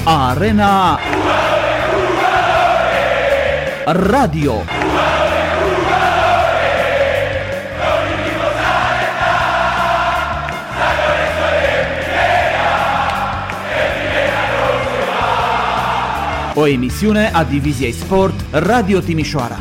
Arena Radio. O emisiune a Diviziei Sport Radio Timișoara.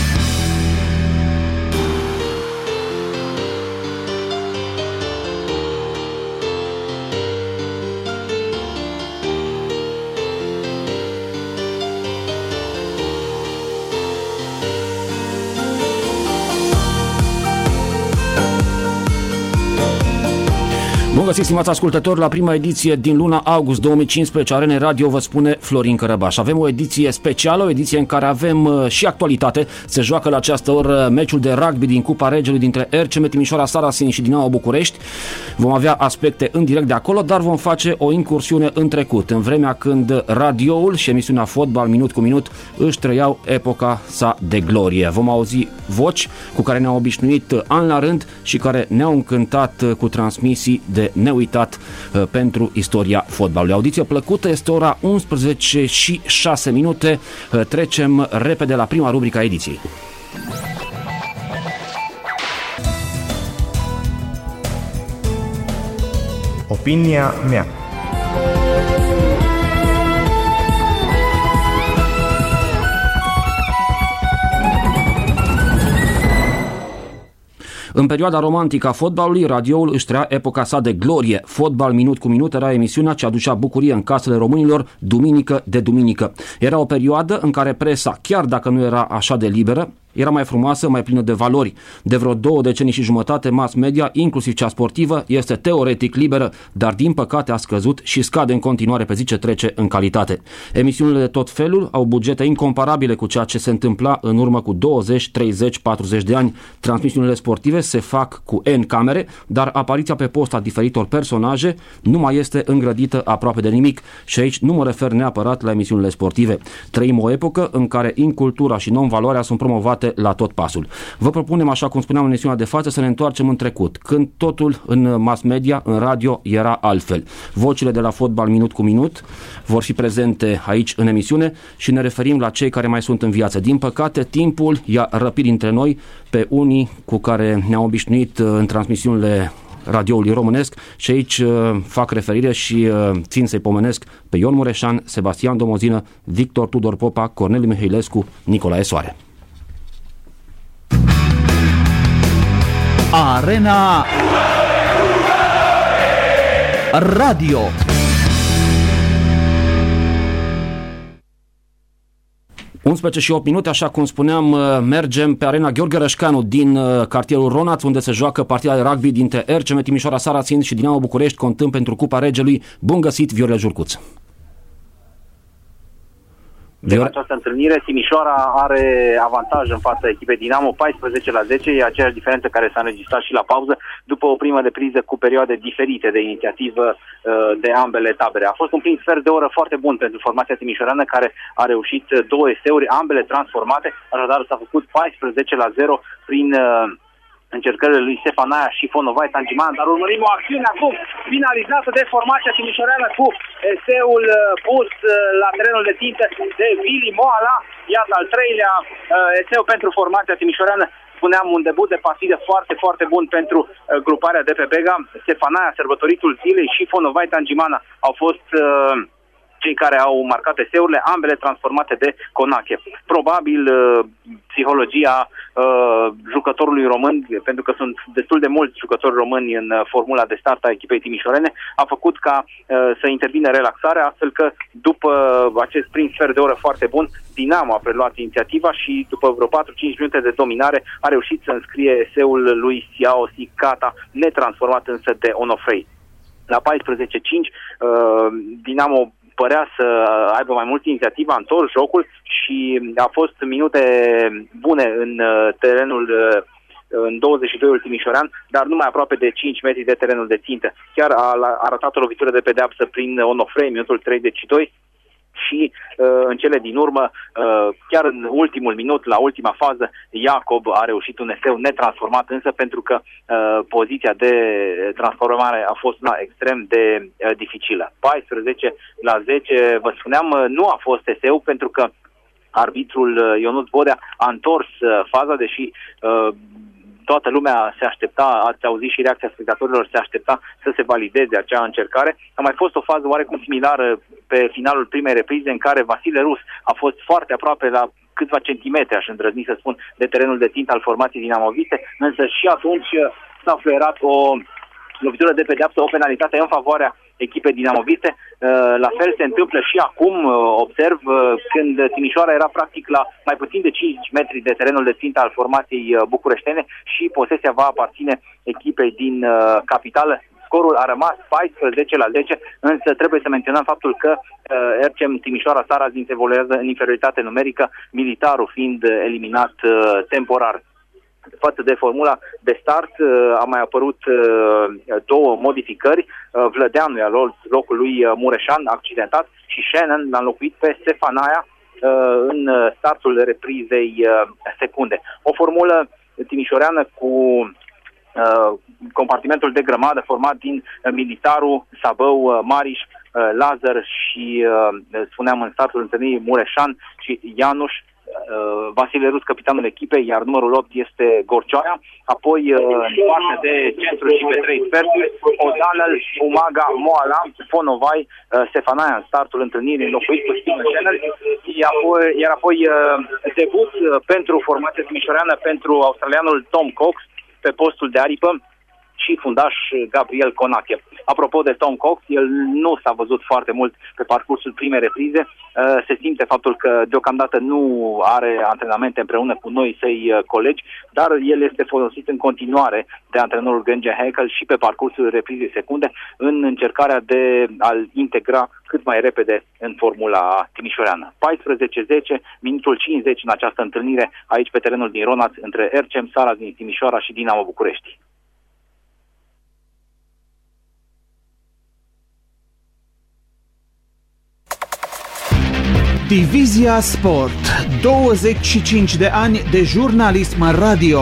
Bun găsit, stimați ascultători, la prima ediție din luna august 2015 Arena Radio, vă spune Florin Cărăbaș. Avem o ediție specială, o ediție în care avem și actualitate. Se joacă la această oră meciul de rugby din Cupa Regelui dintre RCM Timișoara Sarasin și Dinamo București. Vom avea aspecte în direct de acolo, dar vom face o incursiune în trecut, în vremea când radioul și emisiunea Fotbal minut cu minut își trăiau epoca sa de glorie. Vom auzi voci cu care ne-au obișnuit an la rând și care ne-au încântat cu transmisii de neuitat pentru istoria fotbalului. Audiție plăcută, este ora 11 și 6 minute. Trecem repede la prima rubrică a ediției. Opinia mea. În perioada romantică a fotbalului, radioul își trăia epoca sa de glorie. Fotbal minut cu minut era emisiunea ce aducea bucurie în casele românilor duminică de duminică. Era o perioadă în care presa, chiar dacă nu era așa de liberă, era mai frumoasă, mai plină de valori. De vreo 2 decenii și jumătate, mass media, inclusiv cea sportivă, este teoretic liberă, dar din păcate a scăzut și scade în continuare pe zi ce trece în calitate. Emisiunile de tot felul au bugete incomparabile cu ceea ce se întâmpla în urmă cu 20, 30, 40 de ani. Transmisiunile sportive se fac cu N camere, dar apariția pe post a diferitor personaje nu mai este îngrădită aproape de nimic și aici nu mă refer neapărat la emisiunile sportive. Trăim o epocă în care incultura și non-valoarea sunt promovate la tot pasul. Vă propunem, așa cum spuneam în emisiunea de față, să ne întoarcem în trecut, când totul în mass media, în radio, era altfel. Vocile de la Fotbal minut cu minut vor fi prezente aici în emisiune și ne referim la cei care mai sunt în viață. Din păcate, timpul i-a răpit dintre noi pe unii cu care ne-au obișnuit în transmisiunile radioului românesc și aici fac referire și țin să-i pomenesc pe Ion Mureșan, Sebastian Domozină, Victor Tudor Popa, Corneliu Mihailescu, Nicolae Soare. Arena Radio. Și 8 minute, așa cum spuneam, mergem pe arena Gheorghe Rășcanu din cartierul Ronaț, unde se joacă partida de rugby dintre RCM Timișoara Sarasin și Dinamo București, contând pentru Cupa Regelui. Bun găsit, Viorel Jurcuț! De această întâlnire, Timișoara are avantaj în fața echipei Dinamo, 14-10, e aceeași diferență care s-a înregistrat și la pauză, după o primă repriză cu perioade diferite de inițiativă de ambele tabere. A fost un prim sfert de oră foarte bun pentru formația timișoreană, care a reușit 2 eseuri, ambele transformate, așadar s-a făcut 14-0 prin încercările lui Stefanaia și Fonovai Tangiman, dar urmărim o acțiune acum finalizată de formația timișoreană cu eseul pus la terenul de țintă de Vili Moala. Iată al 3-lea eseu pentru formația timișoreană. Spuneam, un debut de partidă foarte, foarte bun pentru gruparea de pe Bega. Stefanaia, sărbătoritul zilei, și Fonovai Tangimana au fost cei care au marcat eseurile, ambele transformate de Conache. Probabil psihologia jucătorului român, pentru că sunt destul de mulți jucători români în formula de start a echipei timișorene, a făcut ca să intervine relaxarea, astfel că după acest prim sfert de oră foarte bun, Dinamo a preluat inițiativa și după vreo 4-5 minute de dominare a reușit să înscrie eseul lui Siao Sikata, netransformat însă de Onofrei. La 14-5, Dinamo părea să aibă mai mult inițiativă, a întors jocul și a fost minute bune în terenul, în 22-ul timișorean, dar numai aproape de 5 metri de terenul de țintă. Chiar a arătat o lovitură de pedeapsă prin Onofrei, minutul 32, și în cele din urmă, chiar în ultimul minut, la ultima fază, Iacob a reușit un eseu netransformat, însă pentru că poziția de transformare a fost extrem de dificilă. 14-10, vă spuneam, nu a fost eseu pentru că arbitrul Ionuț Bodea a întors faza, deși toată lumea se aștepta, ați auzit și reacția spectatorilor, se aștepta să se valideze acea încercare. A mai fost o fază oarecum similară pe finalul primei reprize, în care Vasile Rus a fost foarte aproape, la câțiva centimetri, aș îndrăzni să spun, de terenul de țintă al formației dinamoviste, însă și atunci s-a fluierat o lovitură de pedeapsă, o penalitate în favoarea echipei dinamoviste. La fel se întâmplă și acum, observ, când Timișoara era practic la mai puțin de 5 metri de terenul de țintă al formației bucureștene și posesia va aparține echipei din capitală. Scorul a rămas 14-10, însă trebuie să menționăm faptul că RCM Timișoara Sarazdin evoluează în inferioritate numerică, Militarul fiind eliminat temporar. Față de formula de start a mai apărut două modificări. Vlădeanu i-a luat locul lui Mureșan, accidentat, și Shannon l-a înlocuit pe Stefanaia în startul reprizei secunde. O formulă timișoreană cu compartimentul de grămadă format din Militarul, Sabău, Mariș, Lazar și, spuneam în startul întâlnirii, Mureșan și Ianuș, Vasile Rus, capitanul echipei, iar numărul 8 este Gorcioaia. Apoi, în partea de centru și pe 3 sferturi, O'Donnell, Umaga, Moala, Fonovai, Stefanaia în startul întâlnirii, înlocuit cu Steven Channel. Iar apoi debut pentru formația timișoreană pentru australianul Tom Cox pe postul de aripă și fundaș Gabriel Conache. Apropo de Tom Cox, el nu s-a văzut foarte mult pe parcursul primei reprize. Se simte faptul că deocamdată nu are antrenamente împreună cu noi săi colegi, dar el este folosit în continuare de antrenorul Genge Heikel și pe parcursul reprizei secunde în încercarea de a-l integra cât mai repede în formula timișoreană. 14-10, minutul 50 în această întâlnire aici pe terenul din Ronaț între RCM Sarazdin Timișoara și Dinamo București. Divizia Sport. 25 de ani de jurnalism radio.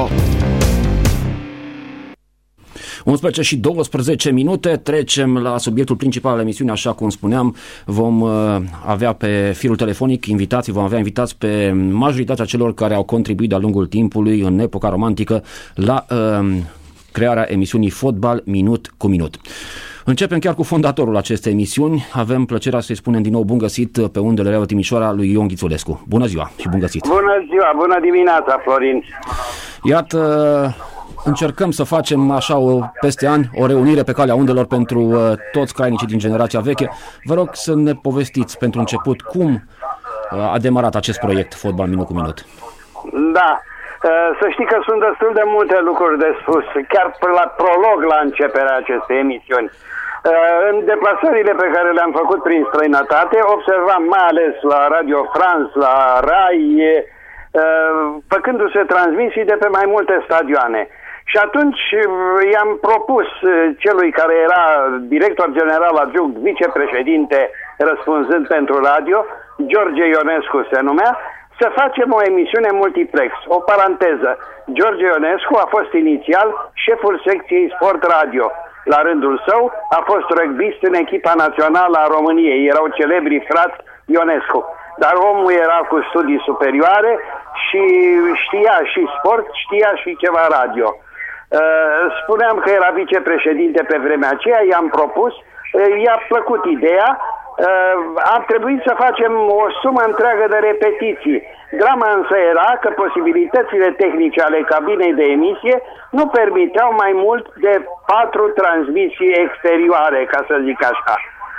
11 și 12 minute, trecem la subiectul principal al emisiunii, așa cum spuneam. Vom avea pe firul telefonic vom avea invitați pe majoritatea celor care au contribuit de-a lungul timpului în epoca romantică la crearea emisiunii Fotbal Minut cu Minut. Începem chiar cu fondatorul acestei emisiuni. Avem plăcerea să-i spunem din nou bun găsit pe undele Radio Timișoara lui Ion Ghițulescu. Bună ziua și bun găsit! Bună ziua, bună dimineața, Florin! Iată, încercăm să facem așa peste ani o reunire pe calea undelor pentru toți crainicii din generația veche. Vă rog să ne povestiți pentru început cum a demarat acest proiect Fotbal Minut cu Minut. Da, să știi că sunt destul de multe lucruri de spus, chiar la prolog la începerea acestei emisiuni. În deplasările pe care le-am făcut prin străinătate, observam mai ales la Radio France, la RAI, făcându-se transmisii de pe mai multe stadioane. Și atunci i-am propus celui care era director general adjunct, vicepreședinte răspunzând pentru radio, George Ionescu se numea, să facem o emisiune multiplex. O paranteză, George Ionescu a fost inițial șeful secției Sport Radio. La rândul său a fost rugbist în echipa națională a României. Erau celebri frați Ionescu. Dar omul era cu studii superioare și știa și sport, știa și ceva radio. Spuneam că era vicepreședinte pe vremea aceea, i-am propus, i-a plăcut ideea. A trebuit să facem o sumă întreagă de repetiții. Drama însă era că posibilitățile tehnice ale cabinei de emisie nu permiteau mai mult de 4 transmisii exterioare, ca să zic așa.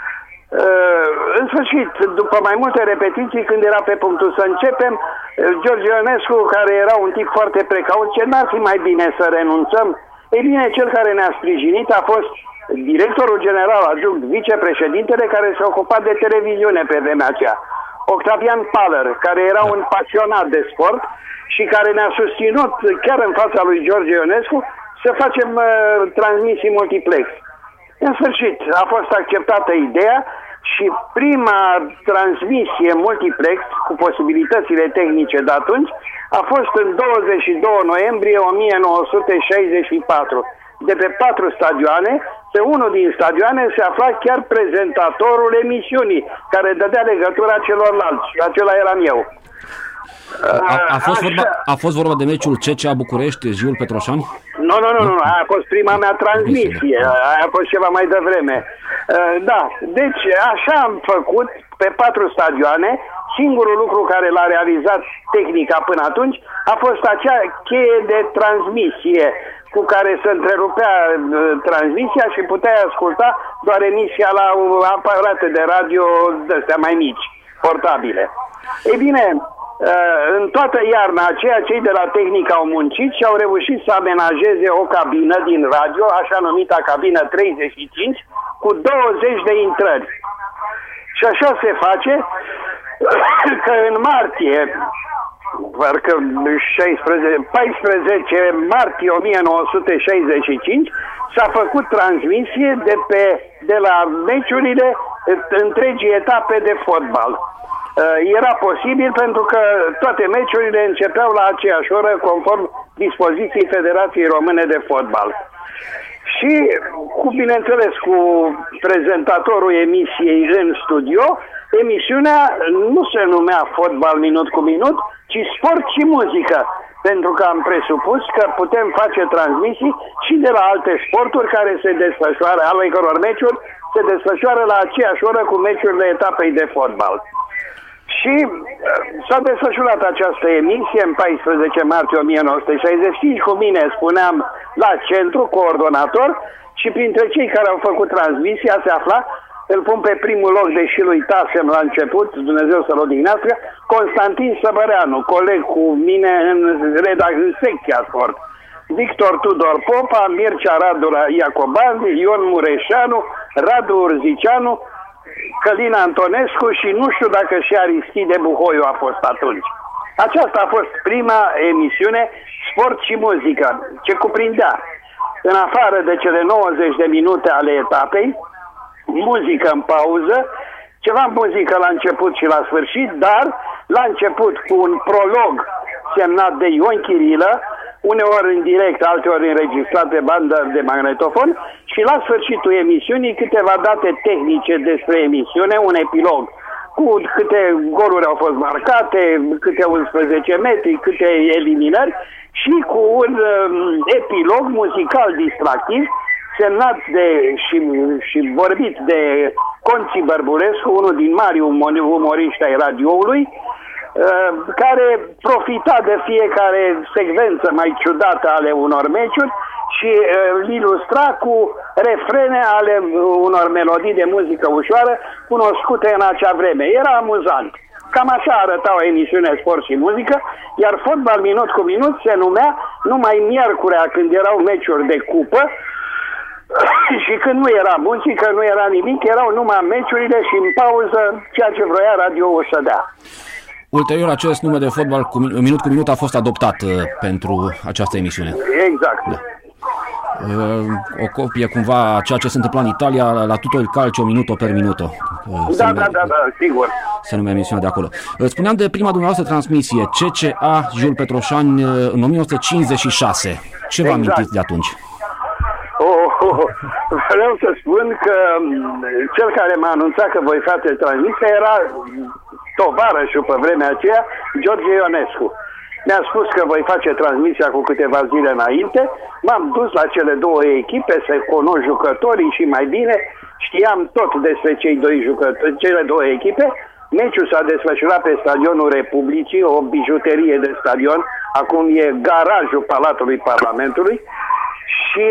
În sfârșit, după mai multe repetiții, când era pe punctul să începem, George Ionescu, care era un tip foarte precaut, ce n-ar fi mai bine să renunțăm? Ei bine, cel care ne-a sprijinit a fost directorul general adjunct, vicepreședintele, care se ocupa de televiziune pe vremea aceea, Octavian Paller, care era un pasionat de sport și care ne-a susținut chiar în fața lui George Ionescu să facem transmisii multiplex. În sfârșit, a fost acceptată ideea, și prima transmisie multiplex cu posibilitățile tehnice de atunci a fost în 22 noiembrie 1964. De pe 4 stadioane, pe unul din stadioane se afla chiar prezentatorul emisiunii, care dădea legătura celorlalți. Acela eram eu. A fost vorba de meciul CCA București, Jul Petroșani? Nu, aia a fost prima mea transmisie, aia a fost ceva mai devreme. Da, deci așa am făcut pe 4 stadioane. Singurul lucru care l-a realizat tehnica până atunci a fost acea cheie de transmisie cu care se întrerupea transmisia și puteai asculta doar emisia la aparate de radio de-astea mai mici, portabile. Ei bine, în toată iarna aceea, cei de la tehnică au muncit și au reușit să amenajeze o cabină din radio, așa numita cabină 35, cu 20 de intrări. Și așa se face că în martie, parcă 14 martie 1965, s-a făcut transmisie de la meciurile întregii etape de fotbal. Era posibil pentru că toate meciurile începeau la aceeași oră conform dispoziției Federației Române de Fotbal. Și, bineînțeles, cu prezentatorul emisiei în studio, emisiunea nu se numea Fotbal minut cu minut, ci Sport și muzică, pentru că am presupus că putem face transmisii și de la alte sporturi care se desfășoară, ale căror meciuri se desfășoară la aceeași oră cu meciurile etapei de fotbal. Și s-a desfășurat această emisie în 14 martie 1965, cu mine, spuneam, la centru, coordonator, și printre cei care au făcut transmisia se afla, îl pun pe primul loc, deși îl uitasem la început, Dumnezeu să-l odihnească, Constantin Săbăreanu, coleg cu mine în secția sport. Victor Tudor Popa, Mircea Radu Iacoban, Ion Mureșanu, Radu Urzicianu, Călin Antonescu și nu știu dacă și Aristide Buhoiu a fost atunci. Aceasta a fost prima emisiune, Sport și muzică, ce cuprindea, în afară de cele 90 de minute ale etapei, muzică în pauză, ceva muzică la început și la sfârșit, dar la început cu un prolog semnat de Ion Chirilă, uneori în direct, alteori înregistrat pe bandă de magnetofon, și la sfârșitul emisiunii câteva date tehnice despre emisiune, un epilog cu câte goluri au fost marcate, câte 11 metri, câte eliminări și cu un epilog muzical distractiv semnat și vorbit de Conții Bărbulescu, unul din mari umoriști ai radioului, care profita de fiecare secvență mai ciudată ale unor meciuri și îl ilustra cu refrene ale unor melodii de muzică ușoară cunoscute în acea vreme. Era amuzant. Cam așa arăta o emisiune Sport și muzică, iar Fotbal minut cu minut se numea numai miercurea, când erau meciuri de cupă și când nu era muzică, nu era nimic, erau numai meciurile și în pauză ceea ce vroia radio-ul să dea. Ulterior, acest nume de Fotbal minut cu minut a fost adoptat pentru această emisiune. Exact. Da. O copie cumva a ceea ce se întâmpla în Italia la Tutto il Calcio minuto per minuto. Da, sigur. Se numea emisiunea de acolo. Spuneam de prima dumneavoastră transmisie, CCA Jul Petroșani, în 1956. Ce vă amintiți de atunci? Vreau să spun că cel care m-a anunțat că voi face transmisia era tovarășul pe vremea aceea, George Ionescu. Mi-a spus că voi face transmisia cu câteva zile înainte, m-am dus la cele două echipe să cunosc jucătorii și mai bine știam tot despre cele două echipe. Meciul s-a desfășurat pe stadionul Republicii, o bijuterie de stadion, acum e garajul Palatului Parlamentului, și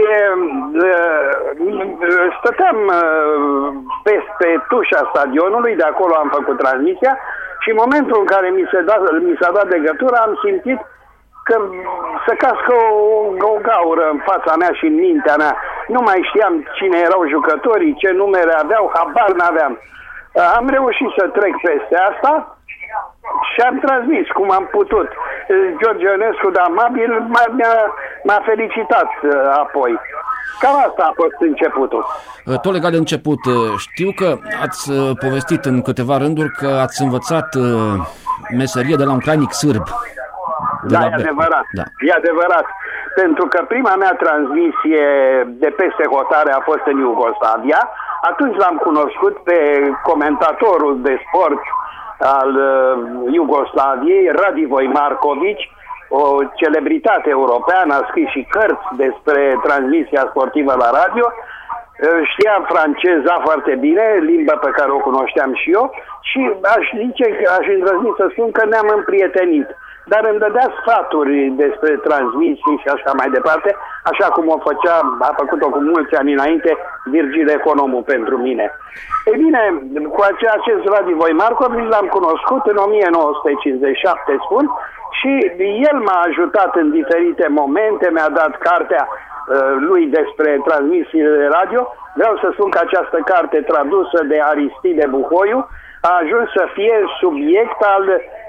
stăteam pe tușa stadionului, de acolo am făcut transmisia, și în momentul în care mi s-a dat legătura, am simțit că se cască o gaură în fața mea și în mintea mea. Nu mai știam cine erau jucătorii, ce numere aveau, habar n-aveam. Am reușit să trec peste asta și am transmis cum am putut. George Ionescu, de amabil, m-a felicitat apoi. Cam asta a fost începutul. Tot legat de început, știu că ați povestit în câteva rânduri că ați învățat meserie de la un crainic sârb. Da, e adevărat. Da. E adevărat. Pentru că prima mea transmisie de peste hotare a fost în Iugoslavia. Atunci l-am cunoscut pe comentatorul de sport al Iugoslaviei, Radivoj Marković, o celebritate europeană, a scris și cărți despre transmisia sportivă la radio. Știa franceza foarte bine, limba pe care o cunoșteam și eu, și aș îndrăzni să spun că ne-am împrietenit. Dar îmi dădea sfaturi despre transmisii și așa mai departe, așa cum a făcut-o cu mulți ani înainte Virgil Economul pentru mine. Ei bine, cu acest Radivoj Marković l-am cunoscut în 1957, spun, și el m-a ajutat în diferite momente, mi-a dat cartea lui despre transmisiile de radio. Vreau să spun că această carte, tradusă de Aristide Buhoiu, a ajuns să fie subiect al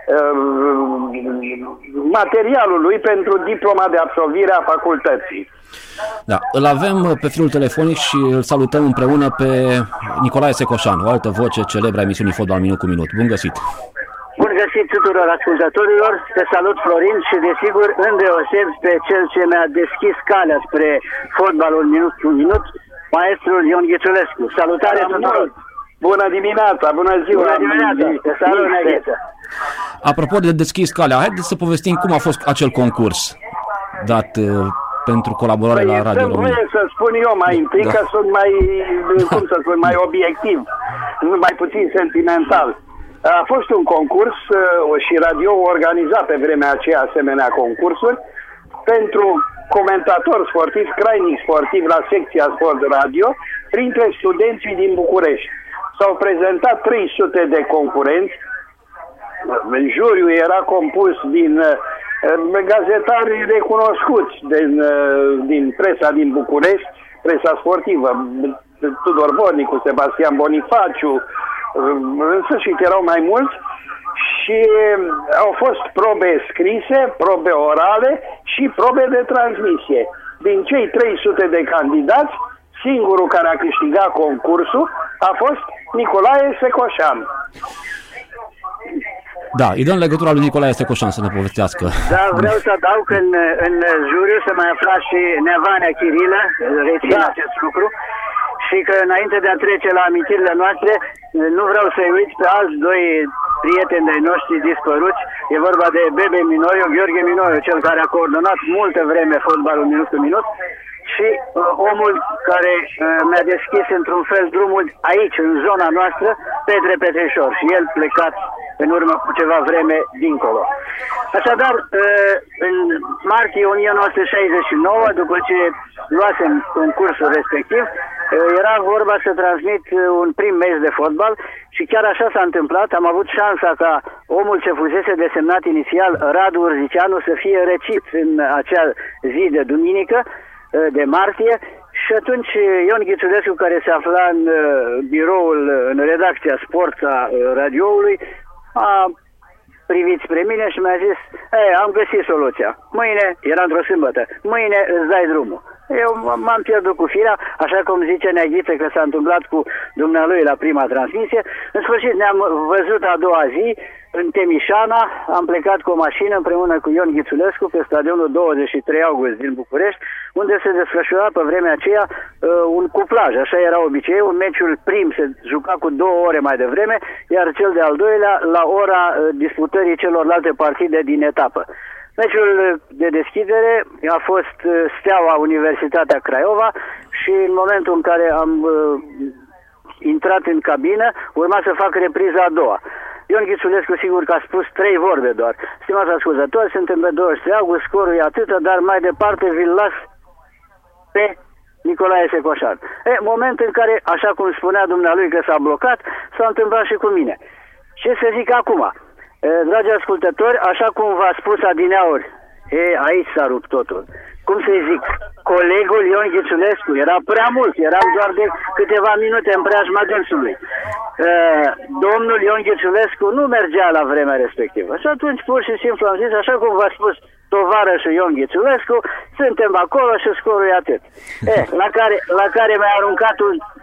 materialului pentru diploma de absolvire a facultății. Da, îl avem pe firul telefonic și îl salutăm împreună pe Nicolae Secoșan, o altă voce celebră a emisiunii Fotbal Minut cu Minut. Bun găsit! Bun găsit tuturor ascultătorilor, te salut Florin și desigur îndeoseb pe cel ce mi-a deschis calea spre Fotbalul Minut cu Minut, maestrul Ion Ghițulescu. Salutare tuturor! Bună dimineața, bună ziua! Bună dimineața, te salut, Negheță! Apropo de deschis calea, haideți să povestim cum a fost acel concurs dat pentru colaborare la Radio România. Trebuie să spun eu mai întâi, că sunt mai, cum să spun, mai obiectiv, mai puțin sentimental. A fost un concurs și radio organiza pe vremea aceea asemenea concursuri pentru comentator sportiv, crainic sportiv la secția Sport Radio, printre studenții din București. S-au prezentat 300 de concurenți. Juriul era compus din gazetari recunoscuți din presa din București, presa sportivă, Tudor Vornicu, Sebastian Bonifaciu, în sfârșit erau mai mulți, și au fost probe scrise, probe orale și probe de transmisie. Din cei 300 de candidați, singurul care a câștigat concursul a fost Nicolae Secoșan. Da, îi dăm legătura lui Nicolae Secoșan să ne povestească. Da, vreau să adaug că în juriu se mai afla și Nevanea Chirilă, rețin acest lucru, și că înainte de a trece la amintirile noastre, nu vreau să-i uit pe alți doi prieteni de noștri dispăruți. E vorba de Bebe Minoiu, Gheorghe Minoiu, cel care a coordonat multă vreme Fotbalul Minut cu Minut, și omul care mi-a deschis într-un fel drumul aici, în zona noastră, Petre Petrișor, și el plecat în urmă cu ceva vreme dincolo. Așadar, în martie 1969, după ce luasem concursul respectiv, era vorba să transmit un prim meci de fotbal și chiar așa s-a întâmplat. Am avut șansa ca omul ce fusese desemnat inițial, Radu Urzicianu, să fie răcit în acea zi de duminică, de martie, și atunci Ion Ghițulescu, care se afla în biroul, în redacția sport a radioului, a privit spre mine și mi-a zis: am găsit soluția. Mâine, era într-o sâmbătă, mâine îți dai drumul. Eu m-am pierdut cu firea, așa cum zice Neghiță că s-a întâmplat cu dumnealui la prima transmisie. În sfârșit ne-am văzut a doua zi în Temișana, am plecat cu o mașină împreună cu Ion Ghițulescu pe stadionul 23 august din București, unde se desfășura pe vremea aceea un cuplaj, așa era obiceiul. Meciul prim se juca cu 2 ore mai devreme, iar cel de-al doilea la ora disputării celorlalte partide din etapă. Meciul de deschidere a fost Steaua Universitatea Craiova și în momentul în care am intrat în cabină, urma să fac repriza a doua. Ion Ghițulescu sigur că a spus 3 vorbe doar: stimați ascultători, suntem pe 23 august, scorul e atâta, dar mai departe vi-l las pe Nicolae Secoșan. Moment în care, așa cum spunea dumnealui că s-a blocat, s-a întâmplat și cu mine. Ce să zic acum? Dragi ascultători, așa cum v-a spus adineauri, aici s-a rupt totul. Cum să-i zic? Colegul Ion Ghițulescu era prea mult, eram doar de câteva minute în preajma dânsului. domnul Ion Ghițulescu nu mergea la vremea respectivă. Și atunci pur și simplu am zis, așa cum v-a spus tovarășul Ion Ghițulescu, suntem acolo și scorul e atât. La care mi-a aruncat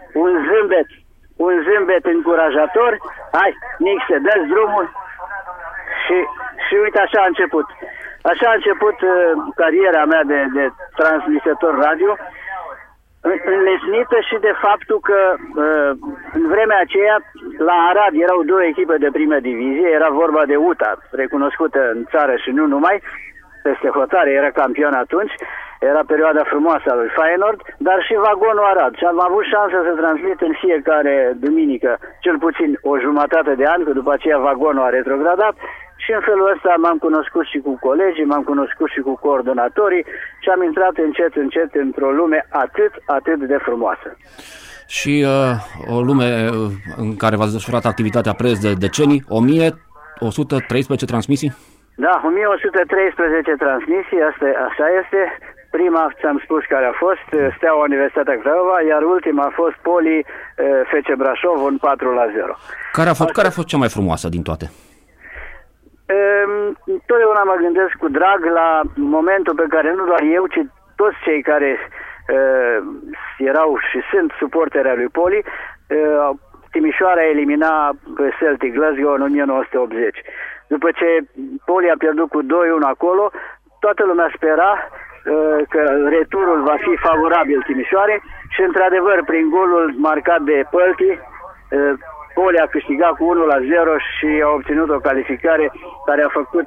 un zâmbet încurajator. Hai, Nixe, dă-ți drumul. Și uite, așa a început. Așa a început cariera mea de transmisător radio, înlesnită și de faptul că în vremea aceea la Arad erau două echipe de primă divizie, era vorba de UTA, recunoscută în țară și nu numai, peste hotare, era campion atunci, era perioada frumoasă a lui Feyenoord, dar și Vagonul Arad. Și am avut șansa să transmit în fiecare duminică cel puțin o jumătate de an, că după aceea Vagonul a retrogradat. Și în felul ăsta m-am cunoscut și cu colegii, m-am cunoscut și cu coordonatorii și am intrat încet într-o lume atât de frumoasă. Și o lume în care v-ați desfășurat activitatea preț de decenii, 1113 transmisii? Da, 1113 transmisii, așa este. Prima, ți-am spus care a fost, Steaua Universitatea Craiova, iar ultima a fost Poli FC Brașov, un 4-0. Care a fost cea mai frumoasă din toate? Totdeauna mă gândesc cu drag la momentul pe care nu doar eu, ci toți cei care erau și sunt suporteri ai lui Poli, Timișoara elimina pe Celtic Glasgow în 1980. După ce Poli a pierdut cu 2-1 acolo, toată lumea spera că returul va fi favorabil Timișoare și într-adevăr prin golul marcat de Pălti, Poli a câștigat cu 1-0 și a obținut o calificare care a făcut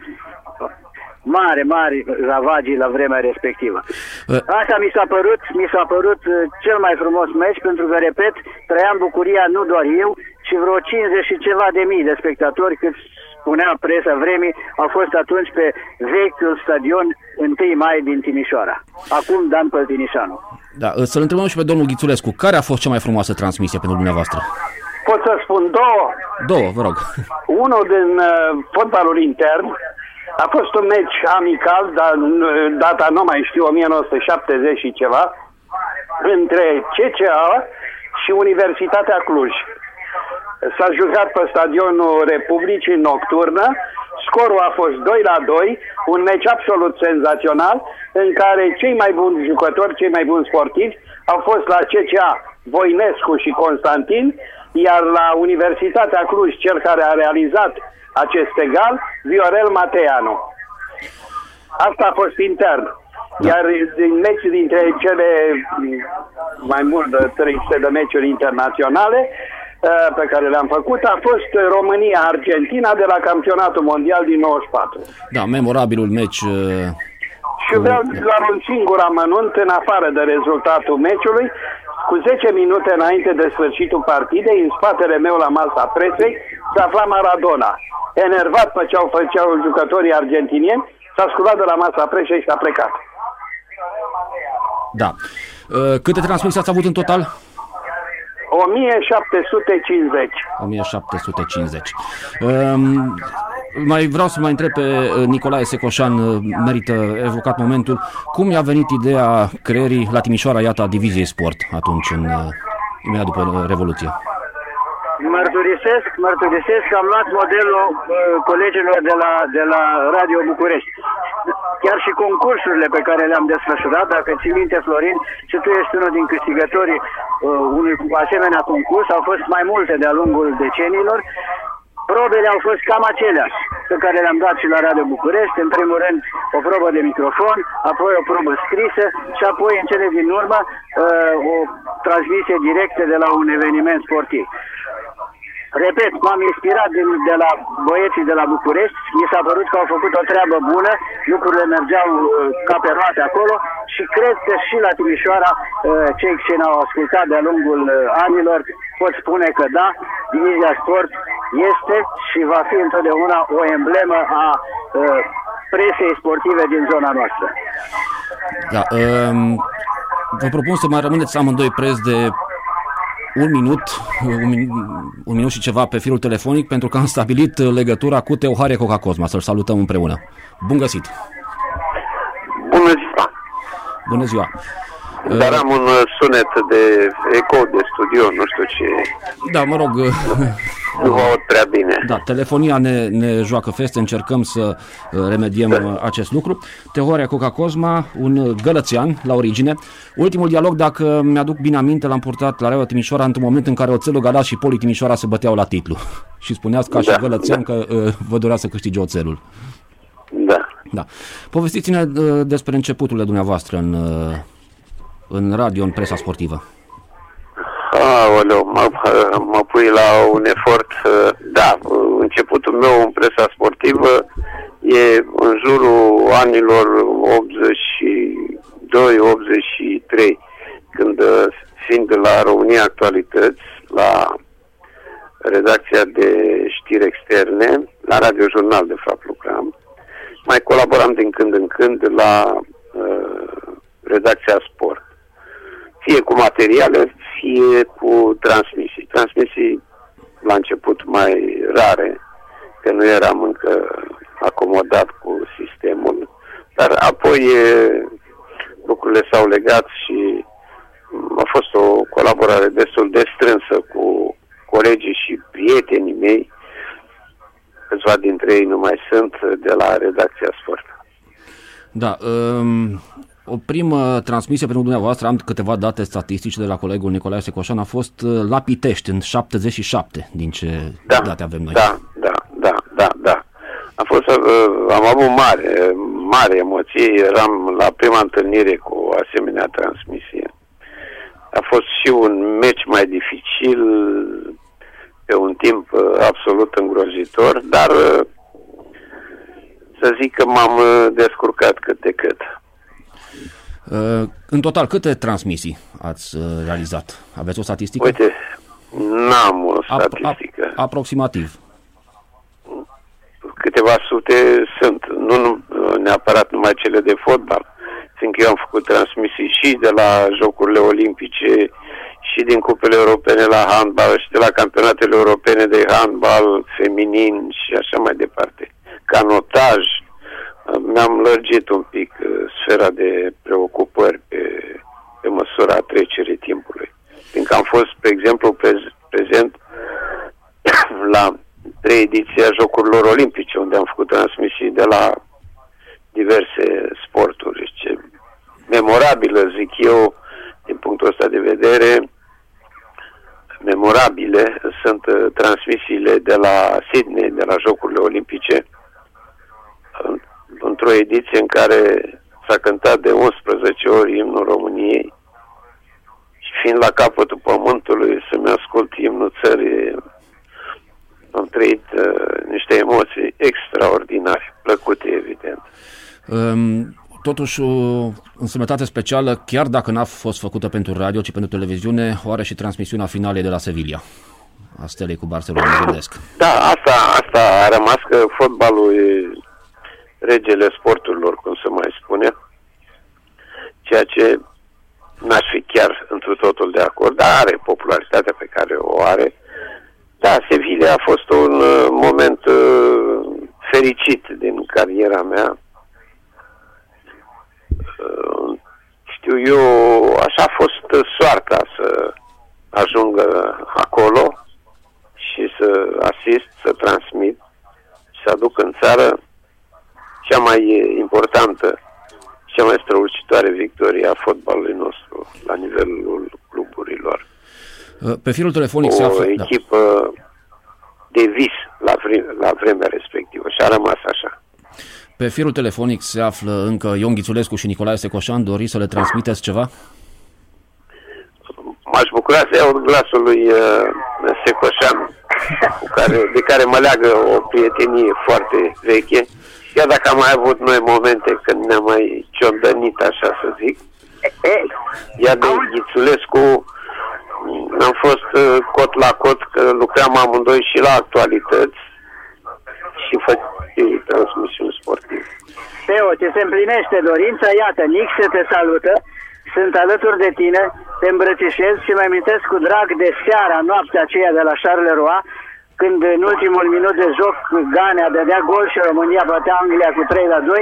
mari ravagii la vremea respectivă. Asta mi s-a părut cel mai frumos meci, pentru că, repet, trăiam bucuria nu doar eu, ci vreo 50 și ceva de mii de spectatori, cât spunea presa vremii, au fost atunci pe vechiul stadion 1 Mai din Timișoara. Acum Dan Păltinișanu. Da, să-l întrebăm și pe domnul Ghițulescu, care a fost cea mai frumoasă transmisie pentru dumneavoastră? Pot să spun două? Două, vă rog. Unul din fotbalul intern. A fost un meci amical, dar data nu mai știu, 1970 și ceva, între CCA și Universitatea Cluj. S-a jucat pe stadionul Republicii nocturnă, scorul a fost 2-2, un meci absolut senzațional, în care cei mai buni jucători, cei mai buni sportivi au fost la CCA Voinescu și Constantin, iar la Universitatea Cluj, cel care a realizat acest egal, Viorel Mateanu. Asta a fost intern. Iar din meci, dintre cele mai mult de 300 de meciuri internaționale pe care le-am făcut, a fost România-Argentina de la Campionatul Mondial din 94. Da, memorabilul meci. Și vreau doar un singur amănunt în afară de rezultatul meciului. Cu 10 minute înainte de sfârșitul partidei, în spatele meu la masa presei, se afla Maradona. Enervat pe ce făceau jucătorii argentinieni, s-a sculat de la masa presei și a plecat. Da. Câte transmisii ați avut în total? 1750. 1750. Mai vreau să mai întreb pe Nicolae Secoșan, merită evocat momentul, cum i-a venit ideea creării la Timișoara, iată, a Diviziei Sport atunci, imediat după Revoluție? Mărturisesc că am luat modelul colegilor de la Radio București. Chiar și concursurile pe care le-am desfășurat, dacă ții minte, Florin, și tu ești unul din câștigătorii unui asemenea concurs, au fost mai multe de-a lungul deceniilor. Probele au fost cam aceleași pe care le-am dat și la Radio București, în primul rând o probă de microfon, apoi o probă scrisă și apoi în cele din urmă o transmisie directă de la un eveniment sportiv. Repet, m-am inspirat de la băieții de la București, mi s-a părut că au făcut o treabă bună, lucrurile mergeau ca pe roate acolo și cred că și la Timișoara cei ce ne-au ascultat de-a lungul anilor pot spune că da, Divizia Sport este și va fi întotdeauna o emblemă a presei sportive din zona noastră. Da, vă propun să mai rămâneți amândoi preți de un minut și ceva pe firul telefonic, pentru că am stabilit legătura cu Teohare Coca-Cosma. Să-l salutăm împreună. Bun găsit! Bună ziua! Bună ziua! Dar am un sunet de ecou de studio, nu știu ce. Da, mă rog. Nu vă aud prea bine. Da, telefonia ne joacă feste, încercăm să remediem acest lucru. Teoria Coca Cosma, un gălățean la origine. Ultimul dialog, dacă mi-aduc bine aminte, l-am purtat la Real Timișoara într-un moment în care Oțelul Galați și Poli Timișoara se băteau la titlu. Și spuneați ca și gălățean că vă dorea să câștige Oțelul. Da. Povestiți-ne despre începuturile dumneavoastră în radio, în presa sportivă. Aoleu, mă pui la un efort. Da, începutul meu în presa sportivă e în jurul anilor 82-83, când fiind la România Actualități, la redacția de știri externe, la Radio Jurnal de fapt lucram, mai colaboram din când în când la redacția Sport. Fie cu materiale, fie cu transmisii. Transmisii la început mai rare, că nu eram încă acomodat cu sistemul, dar apoi lucrurile s-au legat și a fost o colaborare destul de strânsă cu colegii și prietenii mei. Câțiva dintre ei nu mai sunt, de la redacția Sport. Da, o primă transmisie pentru dumneavoastră, am câteva date statistice de la colegul Nicolae Secoșan, a fost la Pitești, în 77, din ce date avem noi. Da. Am avut mare emoție, eram la prima întâlnire cu o asemenea transmisie. A fost și un meci mai dificil, pe un timp absolut îngrozitor, dar să zic că m-am descurcat cât de cât. În total, câte transmisii ați realizat? Aveți o statistică? Uite, n-am o statistică. Aproximativ. Câteva sute sunt, nu neapărat numai cele de fotbal, fiindcă eu am făcut transmisii și de la Jocurile Olimpice, și din cupele europene la handbal, și de la campionatele europene de handbal feminin și așa mai departe. Canotaj, mi-am lărgit un pic sfera de preocupări pe măsura trecerii timpului. Fiindcă am fost, pe exemplu, prezent la 3 ediții a Jocurilor Olimpice, unde am făcut transmisii de la diverse sporturi. Ce memorabilă, zic eu, din punctul ăsta de vedere, memorabile sunt transmisiile de la Sydney, de la Jocurile Olimpice, într-o ediție în care s-a cântat de 11 ori imnul României și fiind la capătul pământului să-mi ascult imnul țării, am trăit niște emoții extraordinare, plăcute, evident. Totuși, o însemnătate specială, chiar dacă n-a fost făcută pentru radio, ci pentru televiziune, o are și transmisiunea finalei de la Sevilla, a Stelei cu Barcelona, gândesc. Da, asta a rămas, că fotbalul e regele sporturilor, cum se mai spune, ceea ce n-aș fi chiar întru totul de acord, dar are popularitatea pe care o are. Da, Sevilla a fost un moment fericit din cariera mea. Știu eu, așa a fost soarta să ajungă acolo și să asist, să transmit și să aduc în țară cea mai importantă, cea mai strălucitoare victorie a fotbalului nostru la nivelul cluburilor. Pe firul telefonic se află... O echipă de vis la vremea respectivă și a rămas așa. Pe firul telefonic se află încă Ion Ghițulescu și Nicolae Secoșan. Doriți să le transmiteți ceva? M-aș bucura să iau glasul lui Secoșan, de care mă leagă o prietenie foarte veche. Chiar dacă am mai avut noi momente când ne-am mai ciondănit, așa să zic. Iar de Ghițulescu am fost cot la cot, că lucram amândoi și la Actualități și făceam transmisiuni sportive. Teo, ți se împlinește dorința, iată, Nixe te salută, sunt alături de tine, te îmbrățișez și mă amintesc cu drag de seara, noaptea aceea de la Charleroi, când în ultimul minut de joc Ganea dădea gol și România bătea Anglia cu 3-2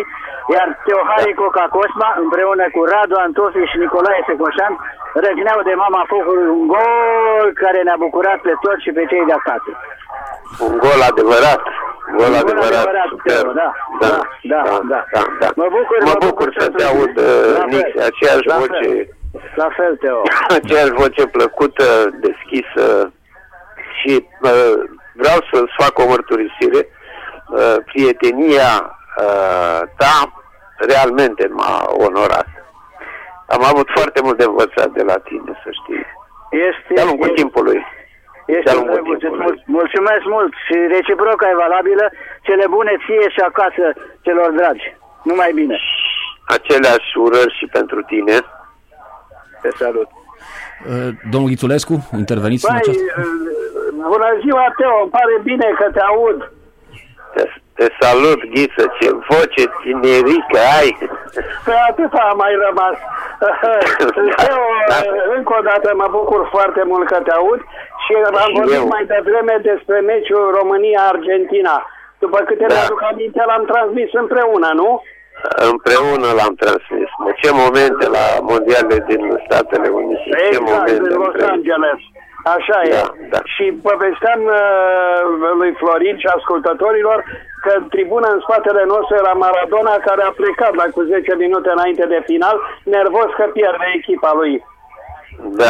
Iar Teohari Coca Cosma, împreună cu Radu Antofi și Nicolae Secoșan, răgneau de mama focului un gol care ne-a bucurat pe toți și pe cei de acasă. Un gol adevărat. Gol adevărat. Teo, da. Mă bucur să te aud, Nix, aceeași voce. La fel, Teo. Aceeași voce plăcută, deschisă și vreau să-ți fac o mărturisire. Prietenia ta realmente m-a onorat. Am avut foarte mult de învățat de la tine, să știi. De-a lungul timpului. Mulțumesc mult și reciproca e valabilă. Cele bune ție și acasă celor dragi. Numai bine. Aceleași urări și pentru tine. Te salut. Domnul Ghițulescu, interveniți în această... Bună ziua, Teo, îmi pare bine că te aud. Te salut, Ghiță, ce voce tinerică ai. Pe atâta a mai rămas. Teo, încă o dată mă bucur foarte mult că te aud și am vorbit mai devreme despre meciul România-Argentina. După câte mi-aduc aminte, l-am transmis împreună, nu? Împreună l-am transmis. Ce momente la mondiale din Statele Unite. Exact, din Los Angeles. Așa e. Da. Și povesteam lui Florin și ascultătorilor că în tribuna în spatele nostru era Maradona, care a plecat la cu 10 minute înainte de final, nervos că pierde echipa lui. Da.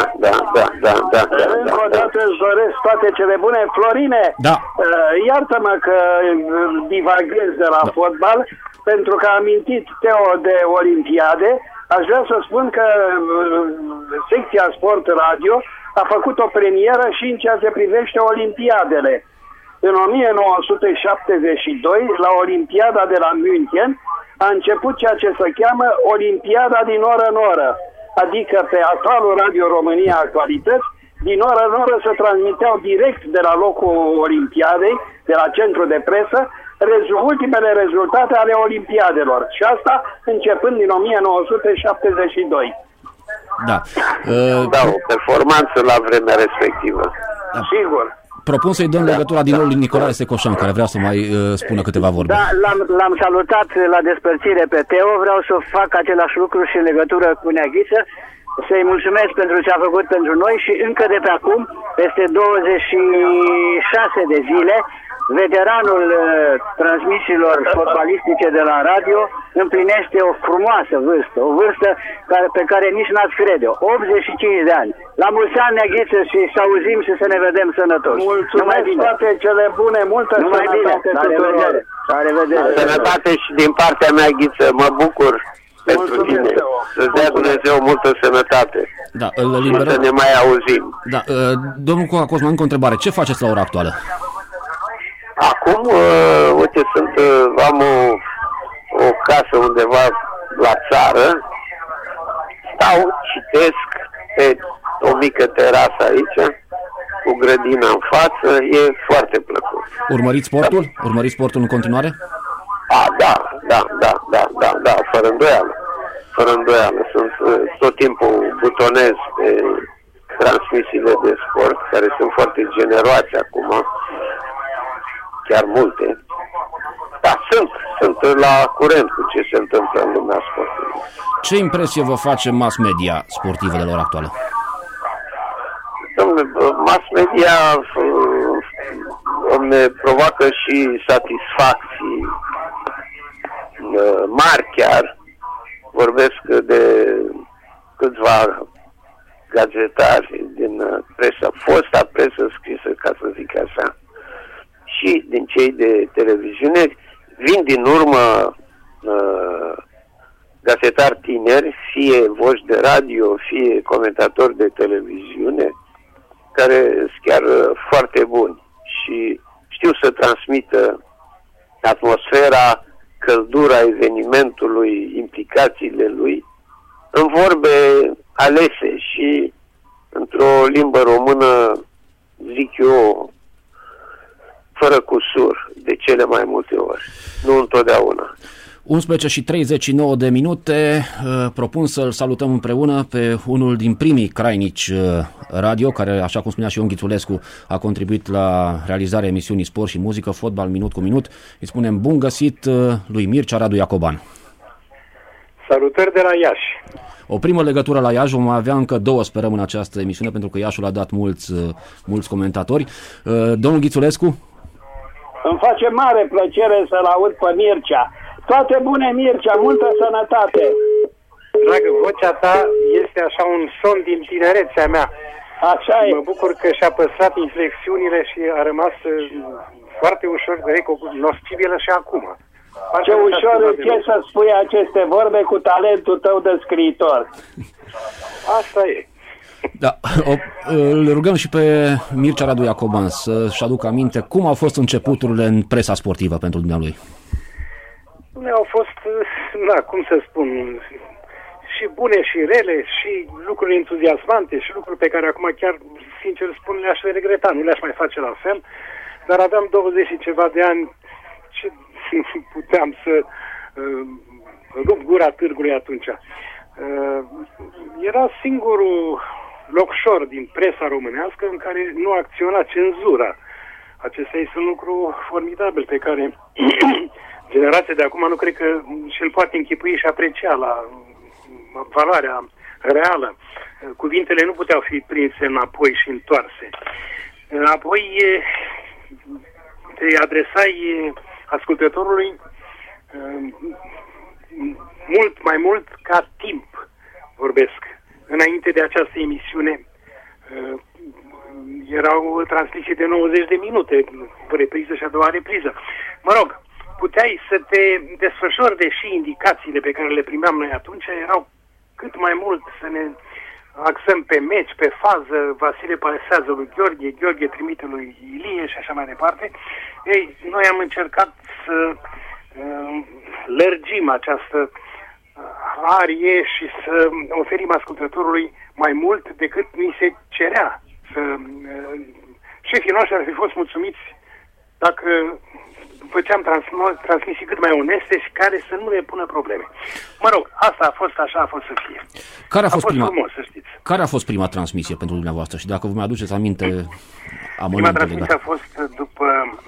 Încă o dată îți doresc toate cele bune. Florine, iartă-mă că divaghez de la fotbal, pentru că am amintit Teo de Olimpiade. Aș vrea să spun că secția Sport Radio a făcut o premieră și în ceea ce privește Olimpiadele. În 1972, la Olimpiada de la München, a început ceea ce se cheamă Olimpiada din oră în oră. Adică pe actualul Radio România Actualități, din oră în oră se transmiteau direct de la locul Olimpiadei, de la centru de presă, ultimele rezultate ale Olimpiadelor. Și asta începând din 1972. Da, o performanță la vremea respectivă. Da. Sigur. Propun să-i dăm legătura din nou lui Nicolae Secoșan, care vrea să mai spună câteva vorbe. Da, l-am salutat la despărțire pe Teo, vreau să fac același lucru și în legătură cu Neaghiță, să-i mulțumesc pentru ce a făcut pentru noi și încă de pe acum, peste 26 de zile, veteranul transmisiilor fotbalistice de la radio împlinește o frumoasă vârstă, o vârstă pe care nici n-ați crede-o, 85 de ani. La mulți ani, Neaghiță, și să auzim și să ne vedem sănătoși. Mulțumesc, toate cele bune, multă sănătate tuturor. La revedere. Sănătate și din partea mea, Ghiță, mă bucur pentru tine. Să-ți dea Dumnezeu multă sănătate. Da, îl liberăm. Să ne mai auzim. Da, domnul Coca Cosma, încă o întrebare. Ce faceți la ora actuală? Acum, uite, am o casă undeva la țară, stau, citesc pe o mică terasă aici, cu grădina în față, e foarte plăcut. Urmăriți sportul? Urmăriți sportul în continuare? Da, fără îndoială. Sunt tot timpul butonez pe transmisiile de sport, care sunt foarte generoase acum, chiar multe. Da, sunt la curent cu ce se întâmplă în lumea sportului. Ce impresie vă face mass media sportivă de la ora actuală? Dom'le, mass media îmi provoacă și satisfacții mari chiar. Vorbesc de câțiva gazetari din fosta presă scrisă, ca să zic așa, și din cei de televiziune. Vin din urmă gazetari tineri, fie voci de radio, fie comentatori de televiziune, care sunt chiar foarte buni și știu să transmită atmosfera, căldura evenimentului, implicațiile lui, în vorbe alese și într-o limbă română, zic eu, fără cusur, de cele mai multe ori, nu întotdeauna. 11:39. Propun să-l salutăm împreună pe unul din primii crainici radio, care, așa cum spunea și Ion Ghițulescu, a contribuit la realizarea emisiunii Sport și Muzică, Fotbal Minut cu Minut. Îi spunem bun găsit lui Mircea Radu Iacoban. Salutări de la Iași. O primă legătură la Iași, vom avea încă două, sperăm, în această emisiune, pentru că Iașul a dat mulți comentatori. Domnul Ghițulescu? Îmi face mare plăcere să-l aud pe Mircea. Toate bune, Mircea, multă sănătate! Dragă, vocea ta este așa un son din tinerețea mea. Așa e. Mă bucur că și-a păstrat inflexiunile și a rămas foarte ușor recunoscibilă și acum. Ce ușor e să spui aceste vorbe cu talentul tău de scriitor. Asta e. Da, îl rugăm și pe Mircea Radu Iacoban să-și aducă aminte cum au fost începuturile în presa sportivă pentru dumnealui. Au fost, cum să spun, și bune și rele, și lucruri entuziasmante, și lucruri pe care acum chiar, sincer spun, le-aș regreta, nu le-aș mai face la fel, dar aveam 20 și ceva de ani ce puteam să rup gura târgului atunci. Era singurul locșor din presa românească în care nu acționa cenzura. Acesta este un lucru formidabil pe care generația de acum nu cred că și-l poate închipui și aprecia la valoarea reală. Cuvintele nu puteau fi prinse înapoi și întoarse. Apoi te adresai ascultătorului mult mai mult ca timp, vorbesc. Înainte de această emisiune erau transmisii de 90 de minute, repriză și a doua repriză. Mă rog, puteai să te desfășori, deși indicațiile pe care le primeam noi atunci erau cât mai mult să ne axăm pe meci, pe fază, Vasile pasează lui Gheorghe, Gheorghe trimite lui Ilie și așa mai departe. Ei, noi am încercat să lărgim această arie și să oferim ascultătorului mai mult decât ni se cerea. Șefii noștri ar fi fost mulțumiți dacă făceam transmisii cât mai oneste și care să nu le pună probleme. Mă rog, asta a fost, așa a fost să fie. Care a fost prima, frumos, să știți. Care a fost prima transmisie pentru dumneavoastră și dacă vă mai aduceți aminte prima transmisie a fost după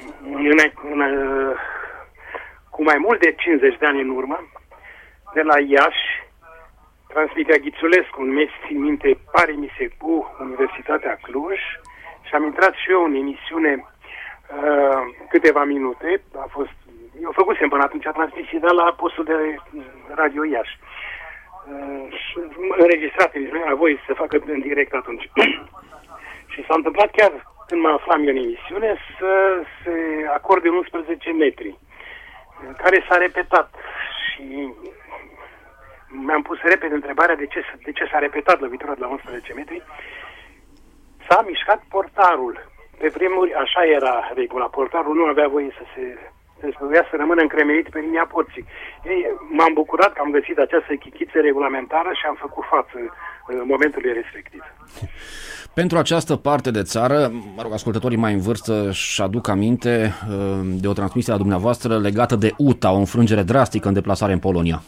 cu mai mult de 50 de ani în urmă, de la Iași, transmitea Ghițulescu, în țin minte, pare mi se cu Universitatea Cluj, și am intrat și eu în emisiune câteva minute. Eu făcusem până atunci transmisie, dar la postul de Radio Iași. Și înregistrat, nu era voie să se facă în direct atunci. Și s-a întâmplat chiar când mă aflam eu în emisiune să se acorde 11 metri, care s-a repetat și mi-am pus repede întrebarea de ce s-a repetat lovitura de la 11 metri. S-a mișcat portarul. Pe vremuri așa era regula. Portarul nu avea voie să rămână încremenit pe linia porții. Ei, m-am bucurat că am găsit această chichiță regulamentară și am făcut față în momentului respectiv. Pentru această parte de țară, mă rog, ascultătorii mai în vârstă își aduc aminte de o transmisie a dumneavoastră legată de UTA, o înfrângere drastică în deplasare în Polonia.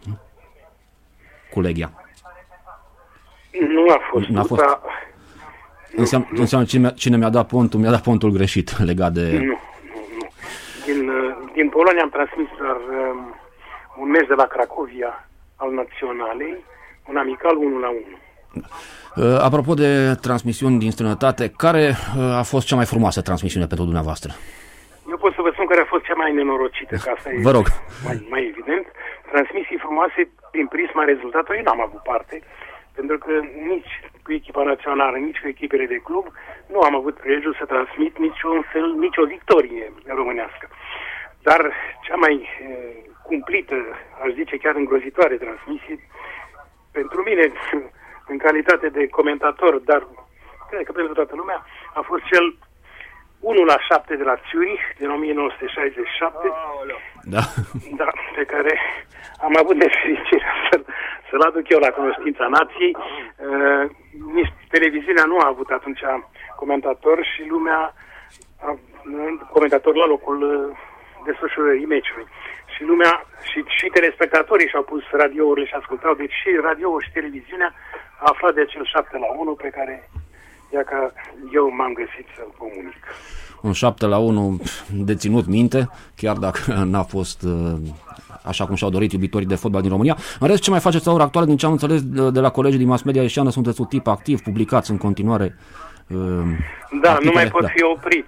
Cu Legia. Nu a fost. N-a fost. UTA. Înseamnă cine mi-a dat pontul greșit legat de... Nu. Din Polonia am transmis doar un meci de la Cracovia al Naționalei, un amical 1-1. Apropo de transmisiuni din străinătate, care a fost cea mai frumoasă transmisiune pentru dumneavoastră? Eu pot să vă spun care a fost cea mai nenorocită, că asta vă rog. E mai evident. Transmisii frumoase prin prisma rezultatului n-am avut parte, pentru că nici cu echipa națională, nici cu echipele de club nu am avut prilejul să transmit nicio victorie românească. Dar cea mai cumplită, aș zice chiar îngrozitoare transmisie, pentru mine, în calitate de comentator, dar cred că pentru toată lumea, a fost cel 1-7 de la Zurich, din 1967, da, pe care am avut nefericirea să-l aduc eu la cunoștința nației. Nici televiziunea nu a avut atunci comentator și lumea comentator la locul desfășurării meciului. Și și lumea și telespectatorii și-au pus radiourile și ascultau, deci și radioul și televiziunea a aflat de acel 7-1 pe care eu m-am găsit să-l comunic. Un 7-1 de ținut minte, chiar dacă n-a fost așa cum și-au dorit iubitorii de fotbal din România. În rest, ce mai faceți la ora actuală? Din ce am înțeles de la colegii din mass media ieșeană, sunteți un tip activ, publicați în continuare. Nu mai pot fi oprit.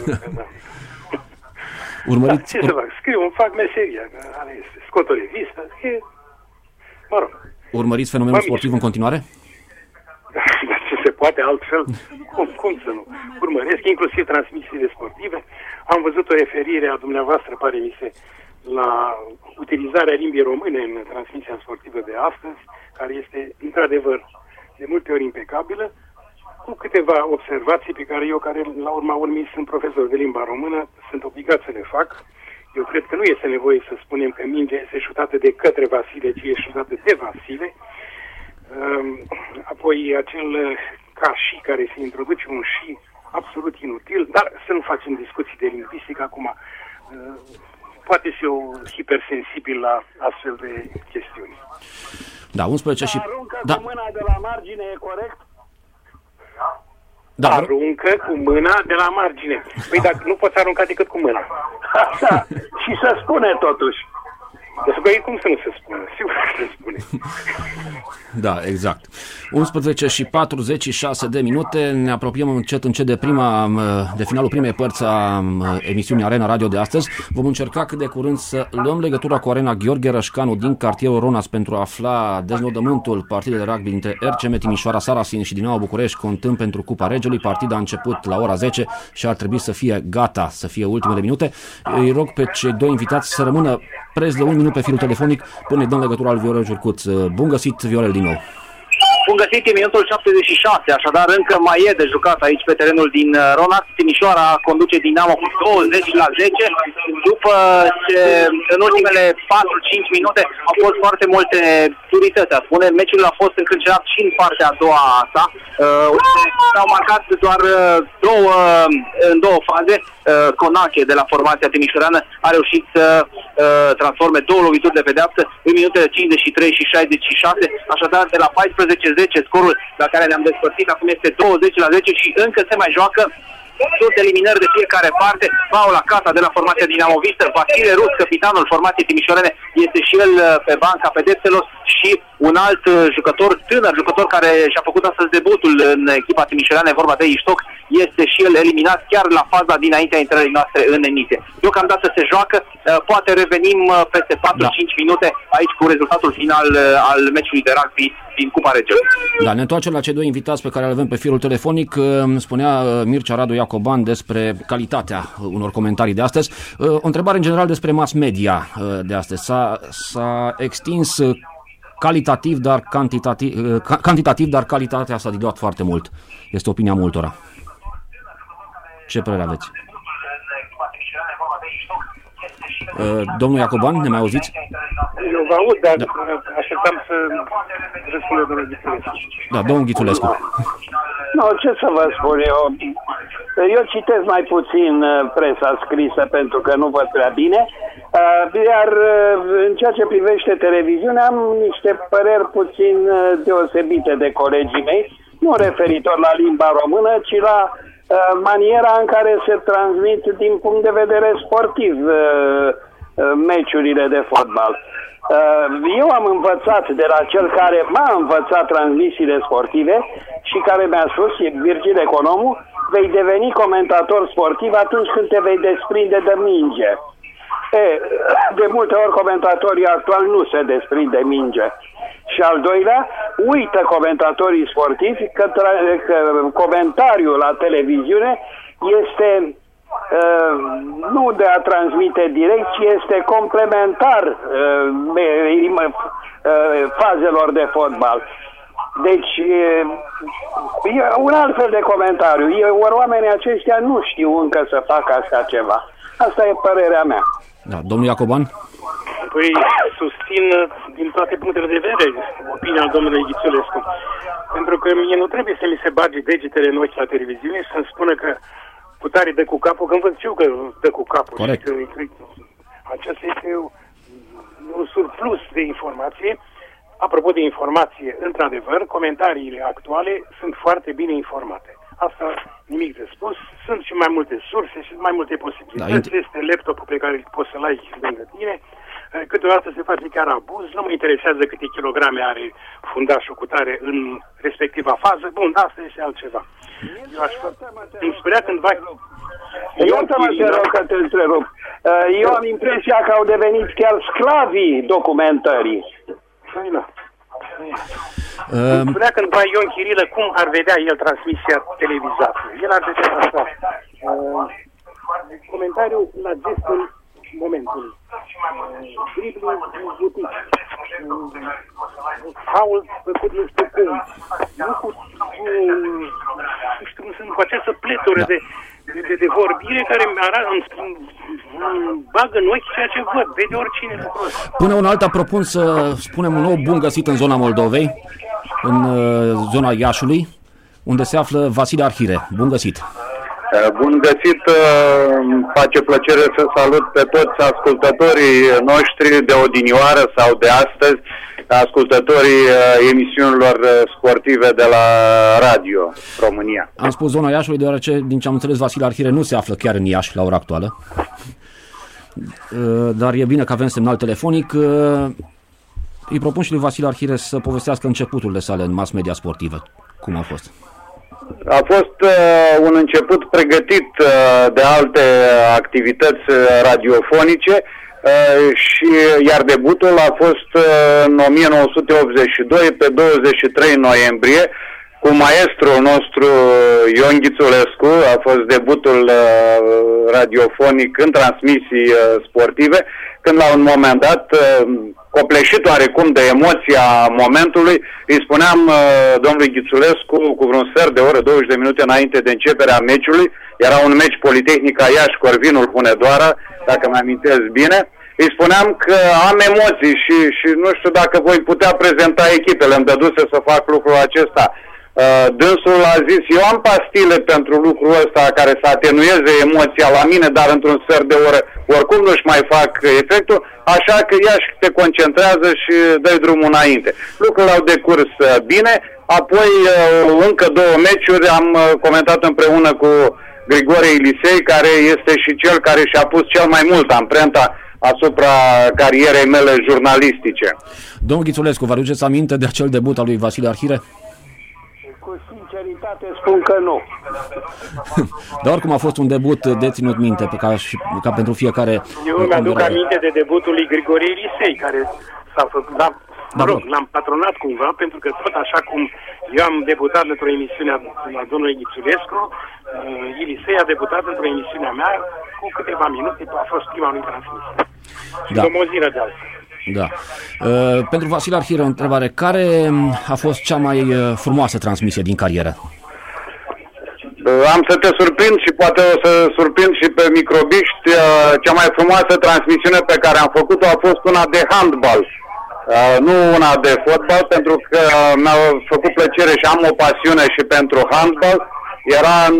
Urmăriți... Ce să fac? Scriu, fac meseria, scot o revistă, mă rog. Urmăriți fenomenul sportiv în continuare? Dar ce se poate altfel? Cum să nu? Urmăresc inclusiv transmisiile sportive. Am văzut o referire a dumneavoastră, pare mi se, la utilizarea limbii române în transmisia sportivă de astăzi, care este într-adevăr de multe ori impecabilă, cu câteva observații pe care eu, care la urma urmei sunt profesor de limba română, sunt obligat să le fac. Eu cred că nu este nevoie să spunem că mingea este șutată de către Vasile, ci este șutată de Vasile. Apoi acel ca și care se introduce un și absolut inutil, dar să nu facem discuții de lingvistică acum. Poate fi eu hipersensibil la astfel de chestiuni. Da, 11 și... Aruncă cu mâna de la margine, e corect? Da, aruncă cu mâna de la margine. Păi dacă nu poți arunca decât cu mâna. Așa. Și se spune totuși. Deci, cum să nu se spune? Sigur că se spune. Da, exact. 11 și 46 de minute. Ne apropiem încet de finalul primei părți a emisiunii Arena Radio de astăzi. Vom încerca cât de curând să luăm legătura cu Arena Gheorghe Rășcanu din cartierul Ronas pentru a afla deznodământul partidei de rugby dintre RCM Timișoara Sarasin și Dinamo București, contând pentru Cupa Regelui. Partida a început la ora 10 și ar trebui să fie gata, să fie ultimele minute. Îi rog pe cei doi invitați să rămână preț de un minut pe firul telefonic până îi dăm legătura al Viorel Jurcuț. Bun găsit, Viorel, din nou. Bun găsit, e minutul 76, așadar încă mai e de jucat aici pe terenul din Ronas. Timișoara conduce Dinamo cu 20-10, după ce în ultimele 4-5 minute au fost foarte multe durități, a spune. Meciul a fost încrâncenat și în partea a doua asta. S-au marcat doar în două faze. Conache de la formația timișoreană a reușit să transforme două lovituri de pedeapsă în minutele 53 și 66, așadar de la 14-10 scorul la care ne-am despărțit, acum este 20-10 și încă se mai joacă. Sunt eliminări de fiecare parte. Paula Casa de la formația dinamovistă, Vasile Rus, capitanul formației timișorene, este și el pe banca pedepselor și un alt jucător, tânăr jucător care și-a făcut astăzi debutul în echipa timișoreană, vorba de Iștoc, este și el eliminat chiar la faza dinaintea intrării noastre în emisie. Deocamdată se joacă, poate revenim peste 4-5 minute aici cu rezultatul final al meciului de rugby din Cupa Regelui. Da, ne întoarcem la cei doi invitați pe care le avem pe firul telefonic. Spunea Mircea Radu Iacoban despre calitatea unor comentarii de astăzi. O întrebare în general despre mass media de astăzi. S-a extins calitativ, dar cantitativ, dar calitatea s-a diluat foarte mult. Este opinia multora. Ce părere aveți? Domnul Iacoban, ne mai auziți? Eu vă aud, dar așteptam să răspundă domnul Ghițulescu. Da, domnul Ghițulescu. Nu, ce să vă spun eu? Eu citesc mai puțin presa scrisă pentru că nu văd prea bine, iar în ceea ce privește televiziunea am niște păreri puțin deosebite de colegii mei, nu referitor la limba română, ci la maniera în care se transmit din punct de vedere sportiv meciurile de fotbal. Eu am învățat de la cel care m-a învățat transmisiile sportive și care mi-a spus, Virgil Economu, vei deveni comentator sportiv atunci când te vei desprinde de minge. De multe ori comentatorii actuali nu se desprind de minge. Și al doilea, uită comentatorii sportivi că comentariul la televiziune este nu de a transmite direct, ci este complementar fazelor de fotbal. Deci, e un alt fel de comentariu. Oamenii aceștia nu știu încă să facă așa ceva. Asta e părerea mea. Da, domnul Iacoban? Păi, susțin din toate punctele de vedere opinia domnului Ghițulescu. Pentru că mie nu trebuie să mi se bage degetele în ochi la televiziune și să-mi spună că putare dă cu capul, când văd eu că dă cu capul. Corect. Aceasta este un surplus de informație. Apropo de informație, într-adevăr, comentariile actuale sunt foarte bine informate. Asta nimic de spus. Sunt și mai multe surse și mai multe posibilități. Este laptopul pe care poți să-l ai lângă tine. Câteodată se face chiar abuz. Nu mă interesează câte kilograme are fundașul cu tare în respectiva fază. Bun, asta este altceva. Îmi spunea cândva... Iartă-mă, te rog că te întrerup. Eu am impresia că au devenit chiar sclavii documentării. Spunea cândva Ion Chirilă cum ar vedea el transmisia televizată. El ar vedea așa. Comentariul la gestul momentului. Dribling butic. Faul făcut nu știu cum. Nu știu cum sunt cu această pletură de vorbire care îmi bagă în ochi ceea ce văd. Vede oricine lucrul ăsta. Până una alta propun să spunem un nou bun găsit în zona Moldovei, în zona Iașului, unde se află Vasile Arhire. Bun găsit! Bun găsit! Îmi face plăcere să salut pe toți ascultătorii noștri de odinioară sau de astăzi, ascultătorii emisiunilor sportive de la Radio România. Am spus zona Iașului deoarece, din ce am înțeles, Vasile Arhire nu se află chiar în Iași la ora actuală. Dar e bine că avem semnal telefonic. Îi propun și lui Vasile Arhire să povestească începuturile sale în mass media sportivă. Cum a fost? A fost un început pregătit de alte activități radiofonice, iar debutul a fost în 1982, pe 23 noiembrie, cu maestrul nostru Ion Ghițulescu. A fost debutul radiofonic în transmisii sportive, când la un moment dat, copleșit oarecum de emoția momentului, îi spuneam domnului Ghițulescu cu vreun sfert de oră, 20 de minute înainte de începerea meciului, era un meci Politehnica Iași, Corvinul Hunedoara, dacă mă amintesc bine, îi spuneam că am emoții și nu știu dacă voi putea prezenta echipele, îmi dăduse să fac lucrul acesta. Dânsul a zis, eu am pastile pentru lucrul ăsta care să atenueze emoția la mine, dar într-un sfert de oră oricum nu-și mai fac efectul, așa că Iași te concentrează și dă-i drumul înainte. Lucrurile au decurs bine, apoi încă 2 meciuri am comentat împreună cu Grigore Ilisei, care este și cel care și-a pus cel mai mult amprenta asupra carierei mele jurnalistice. Domnul Ghițulescu, vă aduceți aminte de acel debut al lui Vasile Arhire? Cu sinceritate spun că nu. Dar oricum a fost un debut de ținut minte, ca pentru fiecare. Eu mi-aduc aminte de debutul lui Grigore Ilisei, care s-a făcut, l-am patronat cumva, pentru că tot așa cum eu am debutat într-o emisiune la domnului Ghițulescu, Ilisei a debutat într-o emisiune a mea, cu câteva minute, a fost prima lui transmisie. Și o zi de altfel. Da. Pentru Vasile Arhire, o întrebare. Care a fost cea mai frumoasă transmisie din carieră? Am să te surprind și poate o să surprind și pe microbiști. Cea mai frumoasă transmisiune pe care am făcut-o a fost una de handbal. Nu una de fotbal, pentru că mi-a făcut plăcere și am o pasiune și pentru handbal. Era în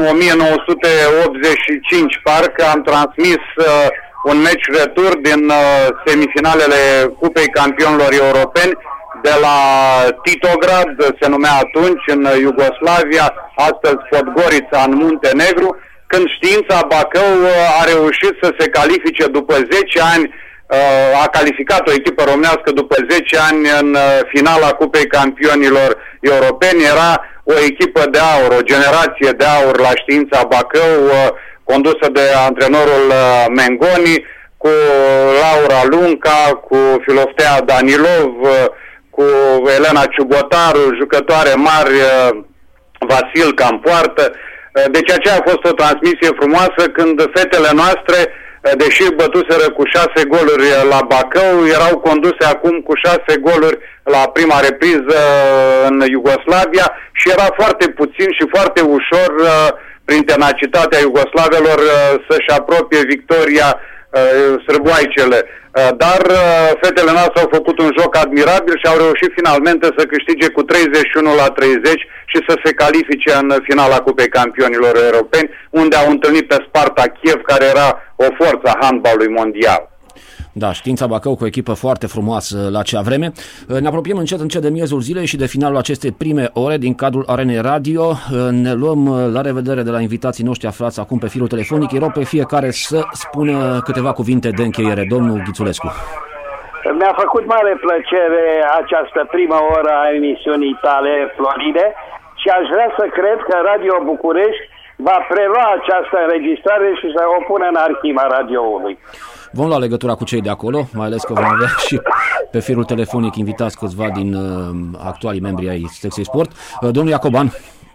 1985, parcă am transmis un meci retur din semifinalele Cupei Campionilor Europeni de la Titograd, se numea atunci, în Iugoslavia, astăzi Podgorița, în Muntenegru, când Știința Bacău a reușit să se califice după 10 ani, a calificat o echipă românească după 10 ani în finala Cupei Campionilor Europeni. Era o echipă de aur, o generație de aur la Știința Bacău, condusă de antrenorul Mengoni, cu Laura Lunca, cu Filoftea Danilov, cu Elena Ciubotaru, jucătoare mari, Vasil Campoartă. Deci aceea a fost o transmisie frumoasă când fetele noastre, deși bătuseră cu 6 goluri la Bacău, erau conduse acum cu 6 goluri la prima repriză în Iugoslavia și era foarte puțin și foarte ușor prin tenacitatea iugoslavelor să-și apropie victoria sârboaicele. Dar fetele noastre au făcut un joc admirabil și au reușit finalmente să câștige cu 31-30 și să se califice în finala Cupei Campionilor Europeni, unde au întâlnit pe Sparta Kiev, care era o forță a handbalului mondial. Da, Știința Bacău cu o echipă foarte frumoasă la acea vreme. Ne apropiem încet de miezul zilei și de finalul acestei prime ore din cadrul Arenei Radio. Ne luăm la revedere de la invitații noștri aflați acum pe firul telefonic. Îi rog pe fiecare să spună câteva cuvinte de încheiere. Domnul Ghițulescu. Mi-a făcut mare plăcere această primă oră a emisiunii tale, Florine, și aș vrea să cred că Radio București va prelua această înregistrare și să o pună în arhiva radioului. Vom lua legătura cu cei de acolo, mai ales că vom avea și pe firul telefonic invitați câțiva din actualii membri ai secției sport. Domnul Iacoban.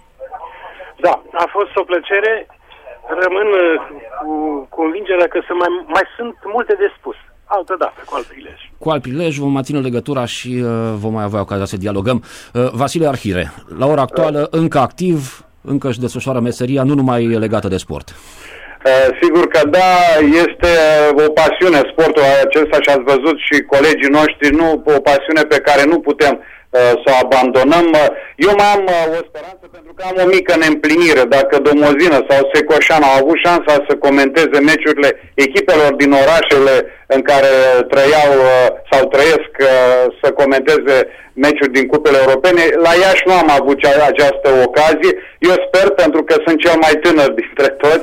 Da, a fost o plăcere. Rămân cu convingerea că mai sunt multe de spus. Altă dată, cu alt prilej. Cu alt prilej vom mai ține legătura și vom mai avea ocazia să dialogăm. Vasile Arhire, la ora actuală încă activ, încă își desfășoară meseria, nu numai legată de sport. Sigur că da, este o pasiune sportul acesta și ați văzut și colegii noștri, o pasiune pe care nu putem să o abandonăm. Eu mai am o speranță pentru că am o mică neîmplinire. Dacă Domozină sau Secoșan au avut șansa să comenteze meciurile echipelor din orașele în care trăiau sau trăiesc să comenteze meciuri din cupele europene, la Iași nu am avut această ocazie. Eu sper, pentru că sunt cel mai tânăr dintre toți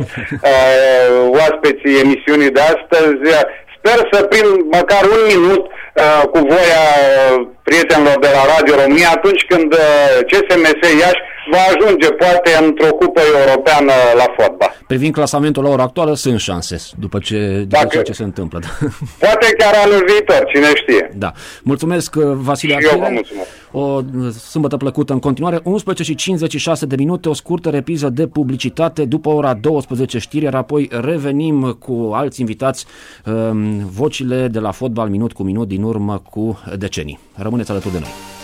oaspeții emisiunii de astăzi, sper să prind măcar un minut cu voia prietenilor de la Radio România atunci când CSMS Iași va ajunge poate într-o cupă europeană la fotbal. Privind clasamentul la ora actuală, sunt șanse după ceea ce se întâmplă. Poate chiar anul viitor, cine știe. Da. Mulțumesc, Vasile Arhire. Eu vă mulțumesc. O sâmbătă plăcută în continuare. 11:56, o scurtă repriză de publicitate după ora 12 știri, iar apoi revenim cu alți invitați, vocile de la fotbal minut cu minut din urmă cu decenii. Rămâneți alături de noi.